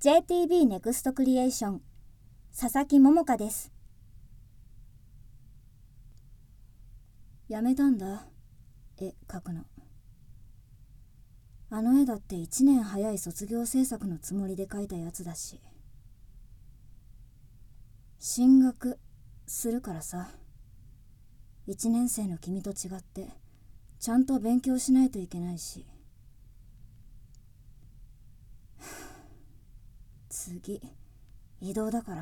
JTB ネクストクリエーション佐々木桃香です。やめたんだ、絵描くの。あの絵だって1年早い卒業制作のつもりで描いたやつだし、進学するからさ。1年生の君と違ってちゃんと勉強しないといけないし。次異動だから。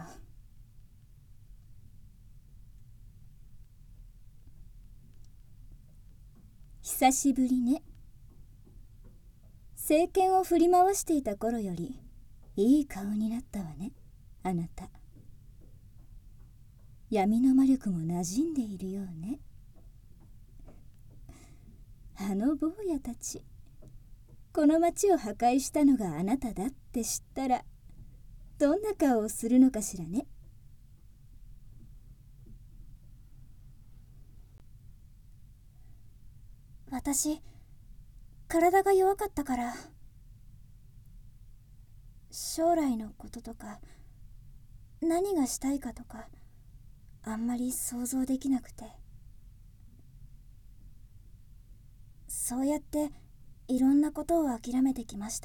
久しぶりね。政権を振り回していた頃よりいい顔になったわね、あなた。闇の魔力も馴染んでいるようね。あの坊やたち、この町を破壊したのがあなただって知ったらどんな顔をするのかしらね。私、体が弱かったから、将来のこととか何がしたいかとかあんまり想像できなくて、そうやっていろんなことを諦めてきました。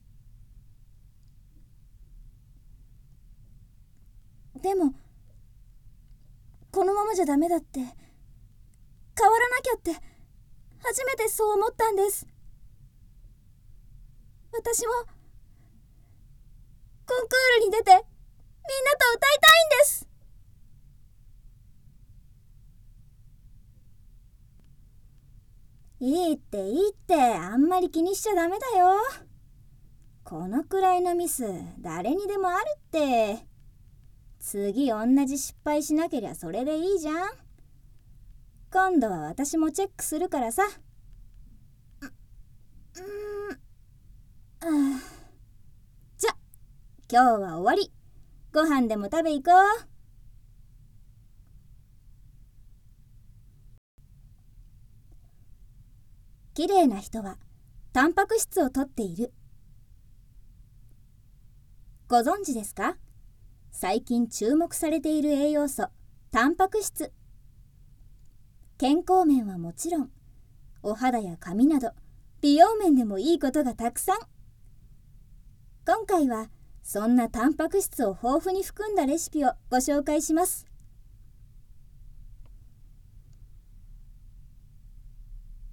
でもこのままじゃダメだって、変わらなきゃって初めてそう思ったんです。私もコンクールに出てみんなと歌いたいんです。いいってあんまり気にしちゃダメだよ。このくらいのミス誰にでもあるって。次同じ失敗しなけりゃそれでいいじゃん。今度は私もチェックするからさ。じゃ今日は終わり。ご飯でも食べ行こう。綺麗な人はタンパク質を摂っている。ご存知ですか？最近注目されている栄養素、タンパク質。健康面はもちろん、お肌や髪など美容面でもいいことがたくさん。今回はそんなタンパク質を豊富に含んだレシピをご紹介します。